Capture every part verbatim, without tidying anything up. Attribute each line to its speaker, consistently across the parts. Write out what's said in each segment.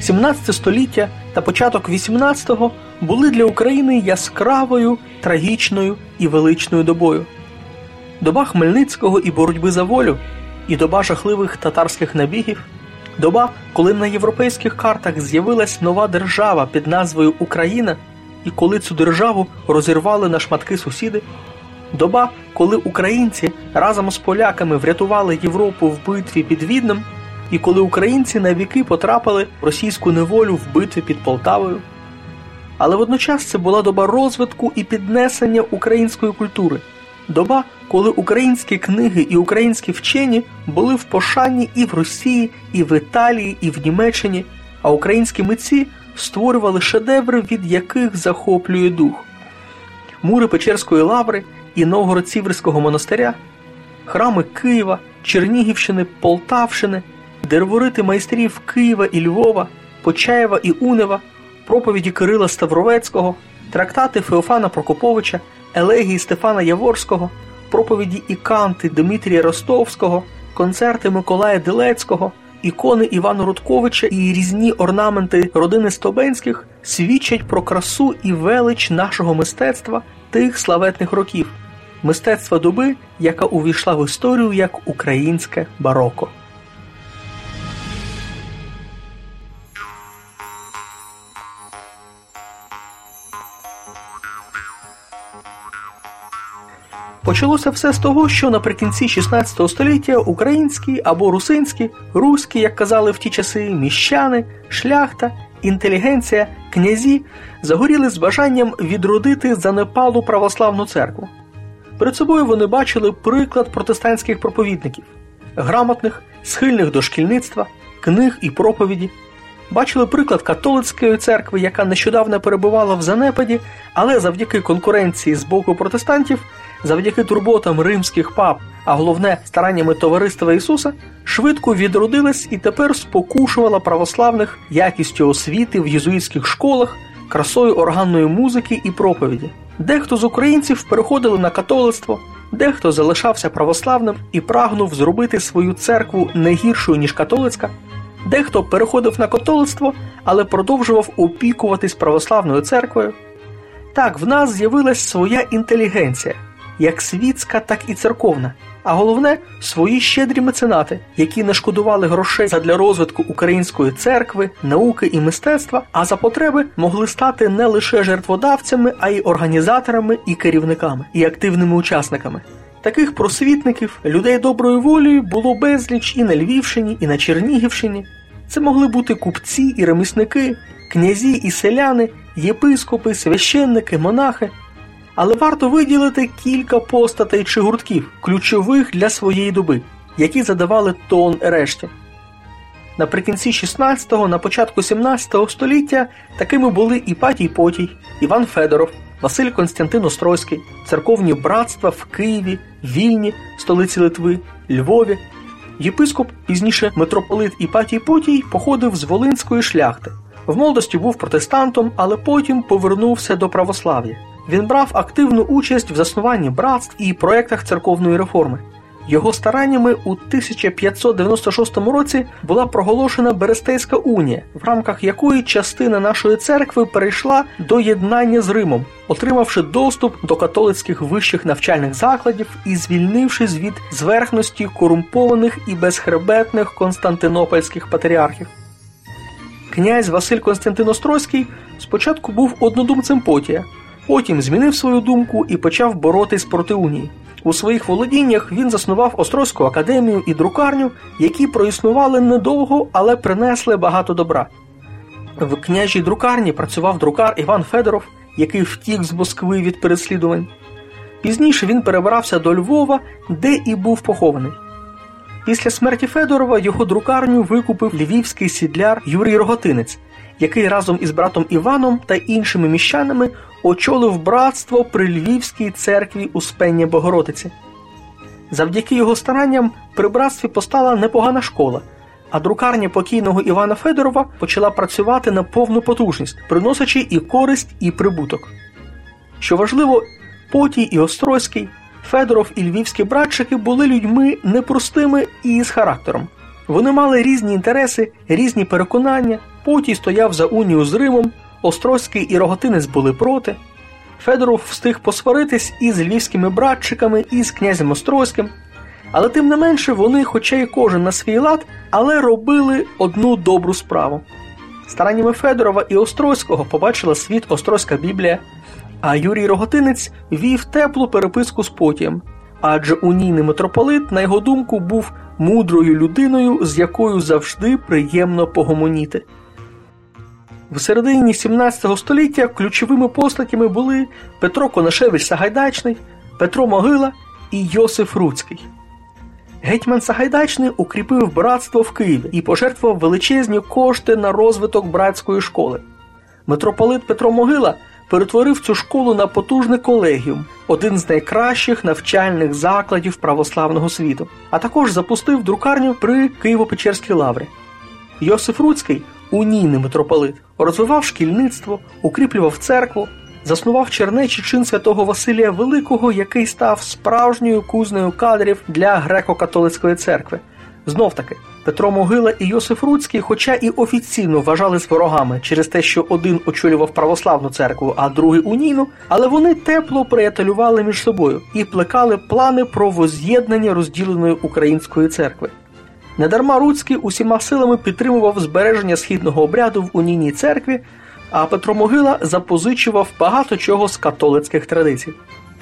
Speaker 1: сімнадцяте століття та початок вісімнадцятого були для України яскравою, трагічною і величною добою. Доба Хмельницького і боротьби за волю, і доба жахливих татарських набігів, доба, коли на європейських картах з'явилась нова держава під назвою Україна, і коли цю державу розірвали на шматки сусіди, доба, коли українці разом з поляками врятували Європу в битві під Віднем, і коли українці на віки потрапили в російську неволю в битві під Полтавою. Але водночас це була доба розвитку і піднесення української культури. Доба, коли українські книги і українські вчені були в пошані і в Росії, і в Італії, і в Німеччині, а українські митці створювали шедеври, від яких захоплює дух. Мури Печерської лаври і Новгород-Сіверського монастиря, храми Києва, Чернігівщини, Полтавщини, дерворити майстрів Києва і Львова, Почаєва і Унева, проповіді Кирила Ставровецького, трактати Феофана Прокоповича, елегії Стефана Яворського, проповіді і канти Дмитрія Ростовського, концерти Миколая Дилецького, ікони Івана Рудковича і різні орнаменти родини Стобенських свідчать про красу і велич нашого мистецтва тих славетних років. Мистецтва доби, яка увійшла в історію як українське бароко. Почалося все з того, що наприкінці шістнадцятого століття українські або русинські, руські, як казали в ті часи, міщани, шляхта, інтелігенція, князі загоріли з бажанням відродити занепалу православну церкву. Перед собою вони бачили приклад протестантських проповідників, грамотних, схильних до шкільництва, книг і проповіді. Бачили приклад католицької церкви, яка нещодавно перебувала в занепаді, але завдяки конкуренції з боку протестантів, завдяки турботам римських пап, а головне стараннями Товариства Ісуса, швидко відродилась і тепер спокушувала православних якістю освіти в єзуїтських школах, красою органної музики і проповіді. Дехто з українців переходили на католицтво, дехто залишався православним і прагнув зробити свою церкву не гіршою, ніж католицька, дехто переходив на католицтво, але продовжував опікуватись православною церквою. Так, в нас з'явилась своя інтелігенція, як світська, так і церковна, а головне – свої щедрі меценати, які не шкодували грошей задля розвитку української церкви, науки і мистецтва, а за потреби могли стати не лише жертводавцями, а й організаторами і керівниками, і активними учасниками. Таких просвітників, людей доброї волі було безліч і на Львівщині, і на Чернігівщині. Це могли бути купці і ремісники, князі і селяни, єпископи, священники, монахи. Але варто виділити кілька постатей чи гуртків, ключових для своєї доби, які задавали тон решті. Наприкінці шістнадцятого, на початку сімнадцятого століття такими були Іпатій Потій, Іван Федоров, Василь Константин Острозький, церковні братства в Києві, Вільні, столиці Литви, Львові. Єпископ, пізніше митрополит Іпатій Потій, походив з волинської шляхти. В молодості був протестантом, але потім повернувся до православ'я. Він брав активну участь в заснуванні братств і проєктах церковної реформи. Його стараннями у тисяча п'ятсот дев'яносто шостому році була проголошена Берестейська унія, в рамках якої частина нашої церкви перейшла до єднання з Римом, отримавши доступ до католицьких вищих навчальних закладів і звільнившись від зверхності корумпованих і безхребетних константинопольських патріархів. Князь Василь Константин Острозький спочатку був однодумцем Потія, потім змінив свою думку і почав боротись проти унії. У своїх володіннях він заснував Острозьку академію і друкарню, які проіснували недовго, але принесли багато добра. В княжій друкарні працював друкар Іван Федоров, який втік з Москви від переслідувань. Пізніше він перебрався до Львова, де і був похований. Після смерті Федорова його друкарню викупив львівський сідляр Юрій Роготинець, який разом із братом Іваном та іншими міщанами очолив братство при Львівській церкві Успення Богородиці. Завдяки його старанням при братстві постала непогана школа, а друкарня покійного Івана Федорова почала працювати на повну потужність, приносячи і користь, і прибуток. Що важливо, Потій і Острозький, Федоров і львівські братчики були людьми непростими і з характером. Вони мали різні інтереси, різні переконання, Потій стояв за унію з Римом, Острозький і Рогатинець були проти. Федоров встиг посваритись і з львівськими братчиками, і з князем Острозьким. Але тим не менше вони, хоча й кожен на свій лад, але робили одну добру справу. Стараннями Федорова і Острозького побачила світ Острозька Біблія, а Юрій Рогатинець вів теплу переписку з Потієм, адже унійний митрополит, на його думку, був мудрою людиною, з якою завжди приємно погомоніти. В середині сімнадцятого століття ключовими постатями були Петро Конашевич-Сагайдачний, Петро Могила і Йосиф Руцький. Гетьман Сагайдачний укріпив братство в Києві і пожертвував величезні кошти на розвиток братської школи. Митрополит Петро Могила перетворив цю школу на потужний колегіум, один з найкращих навчальних закладів православного світу, а також запустив друкарню при Києво-Печерській лаврі. Йосиф Руцький, унійний митрополит, розвивав шкільництво, укріплював церкву, заснував чернечий чин святого Василія Великого, який став справжньою кузнею кадрів для греко-католицької церкви. Знов-таки, Петро Могила і Йосиф Руцький, хоча і офіційно вважались ворогами через те, що один очолював православну церкву, а другий унійну, але вони тепло приятелювали між собою і плекали плани про воз'єднання розділеної української церкви. Недарма Руцький усіма силами підтримував збереження східного обряду в унійній церкві, а Петро Могила запозичував багато чого з католицьких традицій.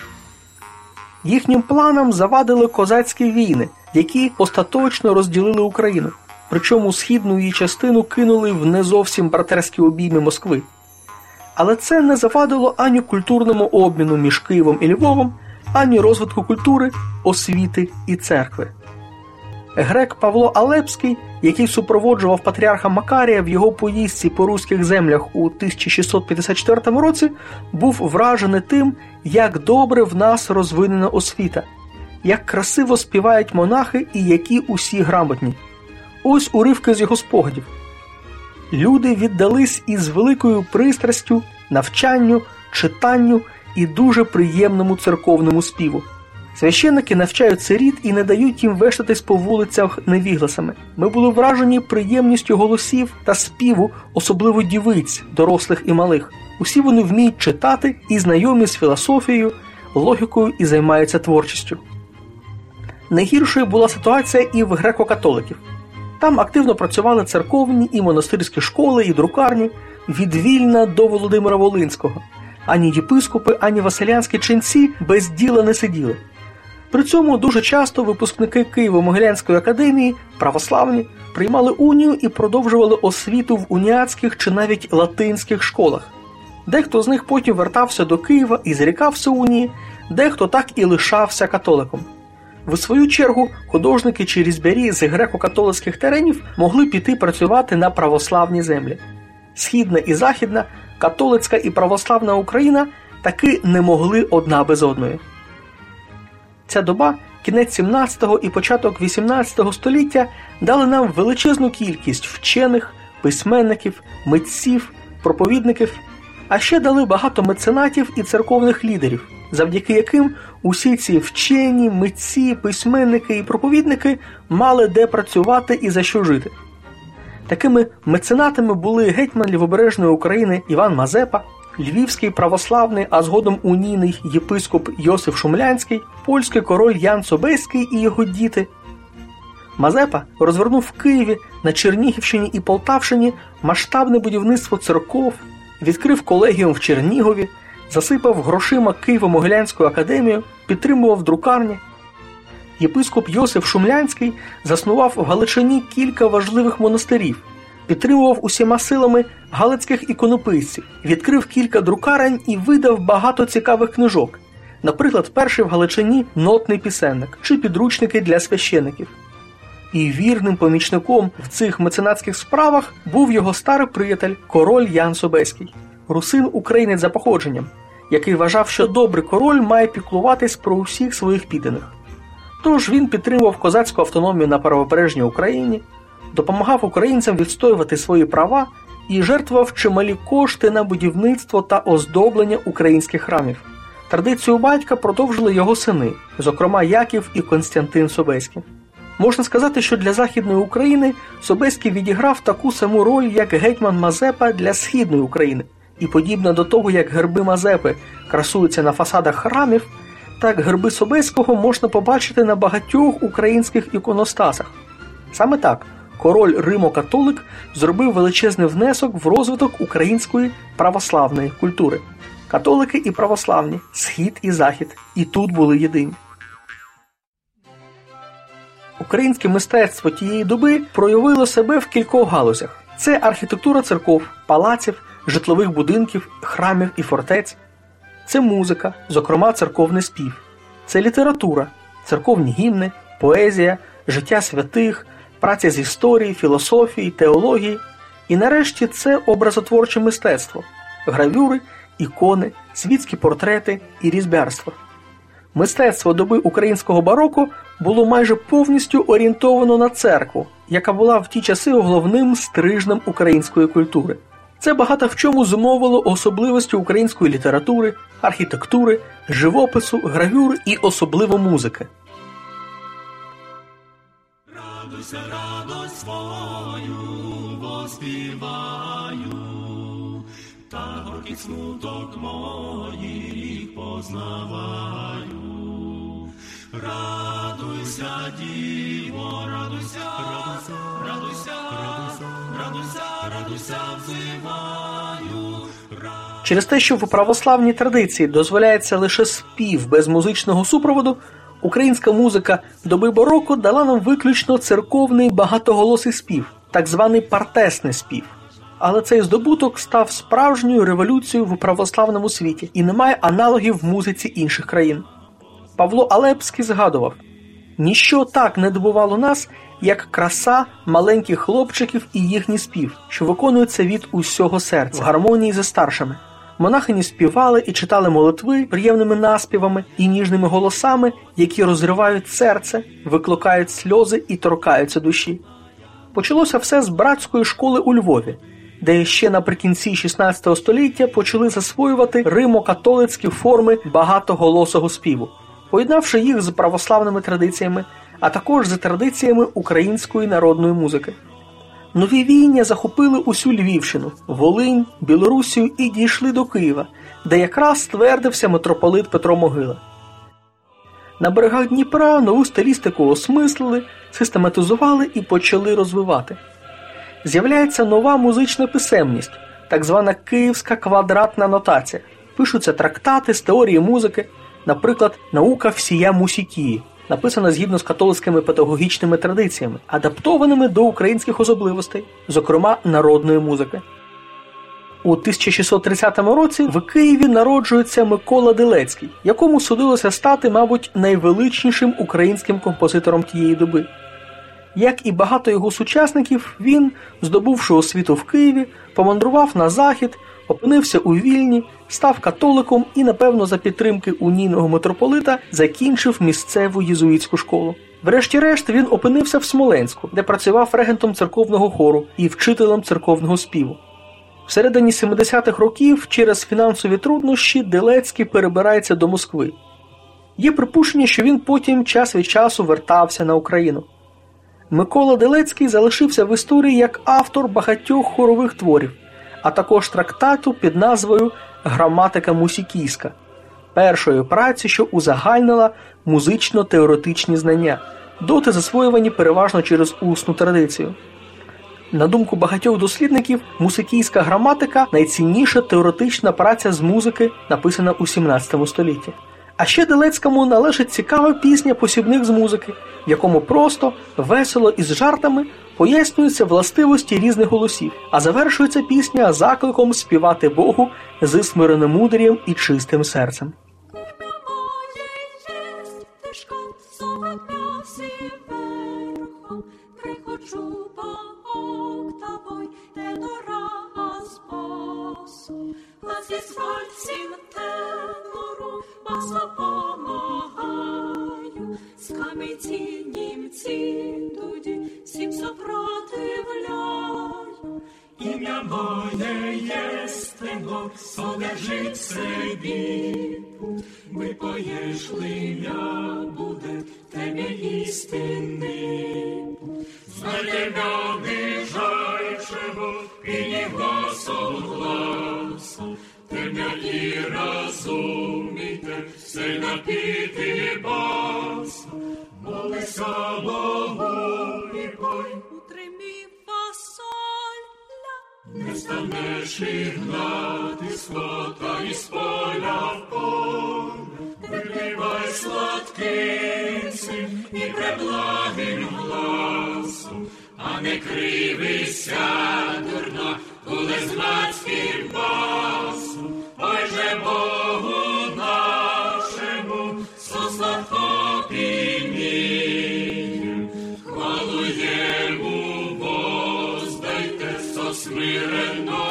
Speaker 1: Їхнім планам завадили козацькі війни, які остаточно розділили Україну, причому східну її частину кинули в не зовсім братерські обійми Москви. Але це не завадило ані культурному обміну між Києвом і Львовом, ані розвитку культури, освіти і церкви. Грек Павло Алепський, який супроводжував патріарха Макарія в його поїздці по руських землях у тисяча шістсот п'ятдесят четвертому році, був вражений тим, як добре в нас розвинена освіта, як красиво співають монахи і які усі грамотні. Ось уривки з його спогадів. Люди віддались із великою пристрастю, навчанню, читанню і дуже приємному церковному співу. Священники навчають сиріт і не дають їм вештатись по вулицях невігласами. Ми були вражені приємністю голосів та співу, особливо дівиць, дорослих і малих. Усі вони вміють читати і знайомі з філософією, логікою і займаються творчістю. Найгіршою була ситуація і в греко-католиків. Там активно працювали церковні і монастирські школи і друкарні від Вільна до Володимира Волинського. Ані єпископи, ані василянські ченці без діла не сиділи. При цьому дуже часто випускники Києво-Могилянської академії, православні, приймали унію і продовжували освіту в уніатських чи навіть латинських школах. Дехто з них потім вертався до Києва і зрікався унії, дехто так і лишався католиком. В свою чергу, художники чи різьбярі з греко-католицьких теренів могли піти працювати на православні землі. Східна і західна, католицька і православна Україна таки не могли одна без одної. Ця доба, кінець сімнадцятого і початок вісімнадцятого століття, дали нам величезну кількість вчених, письменників, митців, проповідників, а ще дали багато меценатів і церковних лідерів, завдяки яким усі ці вчені, митці, письменники і проповідники мали де працювати і за що жити. Такими меценатами були гетьман Лівобережної України Іван Мазепа, львівський православний, а згодом унійний єпископ Йосиф Шумлянський, польський король Ян Собеський і його діти. Мазепа розвернув в Києві, на Чернігівщині і Полтавщині масштабне будівництво церков, відкрив колегіум в Чернігові, засипав грошима Києво-Могилянську академію, підтримував друкарні. Єпископ Йосиф Шумлянський заснував в Галичині кілька важливих монастирів, підтримував усіма силами галицьких іконописців, відкрив кілька друкарень і видав багато цікавих книжок, наприклад, перший в Галичині нотний пісенник чи підручники для священиків. І вірним помічником в цих меценатських справах був його старий приятель, король Ян Собеський, русин-українець за походженням, який вважав, що добрий король має піклуватись про усіх своїх підданих. Тож він підтримував козацьку автономію на правобережній Україні, допомагав українцям відстоювати свої права і жертвував чималі кошти на будівництво та оздоблення українських храмів. Традицію батька продовжили його сини, зокрема Яків і Константин Собеський. Можна сказати, що для Західної України Собеський відіграв таку саму роль, як гетьман Мазепа для Східної України. І подібно до того, як герби Мазепи красуються на фасадах храмів, так герби Собеського можна побачити на багатьох українських іконостасах. Саме так, король Римо-католик зробив величезний внесок в розвиток української православної культури. Католики і православні, схід і захід, і тут були єдині. Українське мистецтво тієї доби проявило себе в кількох галузях. Це архітектура церков, палаців, житлових будинків, храмів і фортець. Це музика, зокрема церковний спів. Це література, церковні гімни, поезія, життя святих, праця з історії, філософії, теології. І нарешті це образотворче мистецтво, гравюри, ікони, світські портрети і різьбярство. Мистецтво доби українського бароко було майже повністю орієнтовано на церкву, яка була в ті часи головним стрижнем української культури. Це багато в чому зумовило особливості української літератури, архітектури, живопису, гравюр і особливо музики.
Speaker 2: Радуйся, радость свою воспіваю, та горький смуток моїх познаваю. Радуйся, діво, радуйся, радуйся, радуйся, радуйся, радуйся, взиваю.
Speaker 1: Через те, що в православній традиції дозволяється лише спів без музичного супроводу, українська музика доби бароко дала нам виключно церковний багатоголосий спів, так званий партесний спів. Але цей здобуток став справжньою революцією в православному світі і не має аналогів в музиці інших країн. Павло Алепський згадував: «Ніщо так не добувало нас, як краса маленьких хлопчиків і їхній спів, що виконується від усього серця, в гармонії зі старшими. Монахині співали і читали молитви приємними наспівами і ніжними голосами, які розривають серце, викликають сльози і торкаються душі». Почалося все з братської школи у Львові, де ще наприкінці шістнадцятого століття почали засвоювати римо-католицькі форми багатоголосого співу, поєднавши їх з православними традиціями, а також з традиціями української народної музики. Нові віяння захопили усю Львівщину, Волинь, Білорусію і дійшли до Києва, де якраз ствердився митрополит Петро Могила. На берегах Дніпра нову стилістику осмислили, систематизували і почали розвивати. З'являється нова музична писемність, так звана київська квадратна нотація. Пишуться трактати з теорії музики, наприклад, «Наука всія мусікії», написана згідно з католицькими педагогічними традиціями, адаптованими до українських особливостей, зокрема народної музики. У тисяча шістсот тридцятому році в Києві народжується Микола Делецький, якому судилося стати, мабуть, найвеличнішим українським композитором тієї доби. Як і багато його сучасників, він, здобувши освіту в Києві, помандрував на захід, опинився у Вільні, став католиком і, напевно, за підтримки унійного митрополита закінчив місцеву єзуїтську школу. Врешті-решт він опинився в Смоленську, де працював регентом церковного хору і вчителем церковного співу. Всередині сімдесятих років через фінансові труднощі Делецький перебирається до Москви. Є припущення, що він потім час від часу вертався на Україну. Микола Делецький залишився в історії як автор багатьох хорових творів, а також трактату під назвою «Граматика мусікійська», першої праці, що узагальнила музично-теоретичні знання, доти засвоювані переважно через усну традицію. На думку багатьох дослідників, мусикійська граматика – найцінніша теоретична праця з музики, написана у сімнадцятому столітті. А ще Делецькому належить цікава пісня «Посібник з музики», в якому просто, весело і з жартами пояснюються властивості різних голосів, а завершується пісня закликом співати Богу зі смиренномудрієм і чистим серцем.
Speaker 2: Скам'яті німці туді всім сопротивляю. Ім'я моє єсть Стенок солежить собі, ми поєшли м'я буде тебе істинний. Знай тебя ближайшего и не гласом гласа, тебя и разумите, все напіти баса, молися Богу і пой.
Speaker 3: Утримі фасоль,
Speaker 2: Не станеш і гнати скота із поля в поле, випивай сладкицем і преблагим гласом, а не кривися, дурна, коли з мацьким басом. Ой же Богу нашому, со сладкопіннім, хвалу Йому воздайте, со смиренно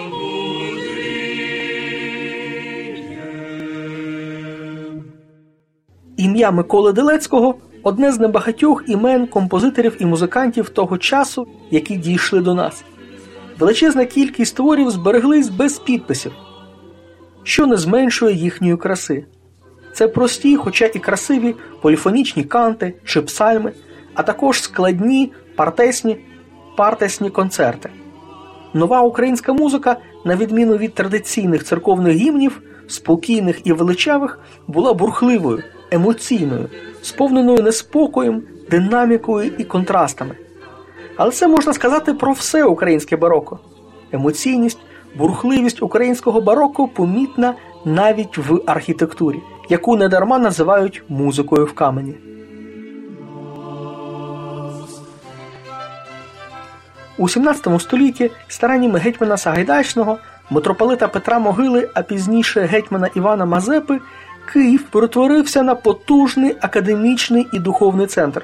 Speaker 2: мудрієм.
Speaker 1: Ім'я Миколи Делецького – одне з небагатьох імен композиторів і музикантів того часу, які дійшли до нас. Величезна кількість творів збереглись без підписів, що не зменшує їхньої краси. Це прості, хоча і красиві поліфонічні канти чи псальми, а також складні партесні, партесні концерти. Нова українська музика, на відміну від традиційних церковних гімнів, спокійних і величавих, була бурхливою, емоційною, сповненою неспокоєм, динамікою і контрастами. Але це можна сказати про все українське бароко. Емоційність, бурхливість українського бароко помітна навіть в архітектурі, яку недарма називають музикою в камені. У сімнадцятому столітті стараннями гетьмана Сагайдачного, митрополита Петра Могили, а пізніше гетьмана Івана Мазепи, Київ перетворився на потужний академічний і духовний центр.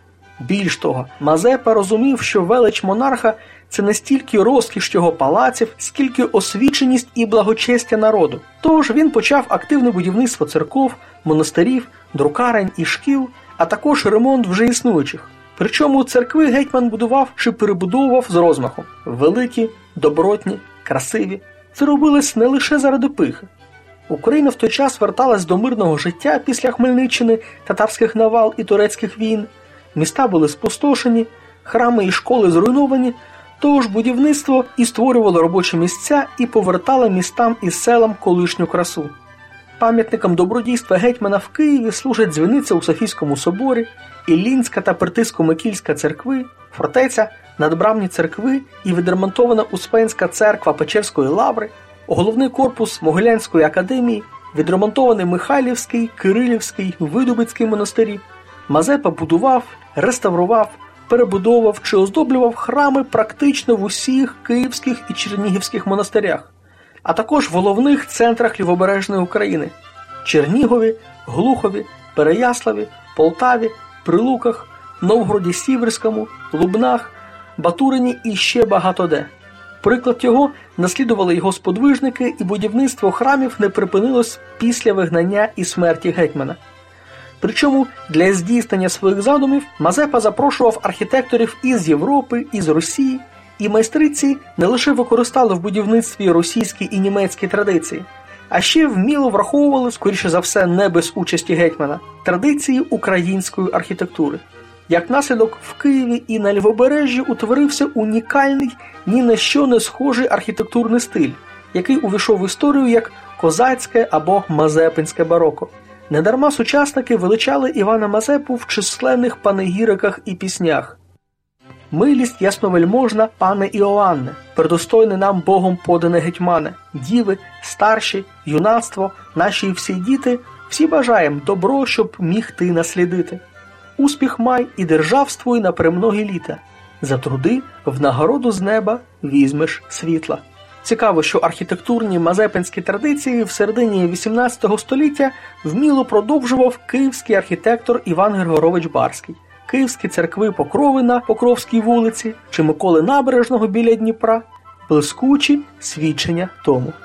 Speaker 1: Більш того, Мазепа розумів, що велич монарха – це не стільки розкіш його палаців, скільки освіченість і благочестя народу. Тож він почав активне будівництво церков, монастирів, друкарень і шкіл, а також ремонт вже існуючих. Причому церкви гетьман будував чи перебудовував з розмахом. Великі, добротні, красиві. Це робилось не лише заради пихи. Україна в той час верталась до мирного життя після Хмельниччини, татарських навал і турецьких війн. Міста були спустошені, храми і школи зруйновані, тож будівництво і створювало робочі місця і повертало містам і селам колишню красу. Пам'ятником добродійства гетьмана в Києві служать дзвіниця у Софійському соборі, Іллінська та Пертисько-Микільська церкви, фортеця, надбрамні церкви і відремонтована Успенська церква Печерської лаври, головний корпус Могилянської академії, відремонтований Михайлівський, Кирилівський, Видубицький монастирі. Мазепа будував, реставрував, перебудовував чи оздоблював храми практично в усіх київських і чернігівських монастирях, а також в головних центрах Лівобережної України – Чернігові, Глухові, Переяславі, Полтаві, Прилуках, Новгороді-Сіверському, Лубнах, Батурині і ще багато де. Приклад цього наслідували його сподвижники, і будівництво храмів не припинилось після вигнання і смерті гетьмана. Причому для здійснення своїх задумів Мазепа запрошував архітекторів із Європи, із Росії, і майстриці не лише використали в будівництві російські і німецькі традиції, а ще вміло враховували, скоріше за все не без участі гетьмана, традиції української архітектури. Як наслідок, в Києві і на Лівобережжі утворився унікальний, ні на що не схожий архітектурний стиль, який увійшов в історію як козацьке або мазепинське бароко. Недарма сучасники величали Івана Мазепу в численних панегіриках і піснях. «Милість ясновельможна, пане Іоанне, предостойне нам Богом подане гетьмане, діви, старші, юнацтво, наші всі діти, всі бажаєм добро, щоб міг ти наслідити. Успіх май і державствуй на премногі літа. За труди в нагороду з неба візьмеш світла». Цікаво, що архітектурні мазепинські традиції в середині вісімнадцятого століття вміло продовжував київський архітектор Іван Григорович Барський. Київські церкви Покрови на Покровській вулиці чи Миколи Набережного біля Дніпра – блискучі свідчення тому.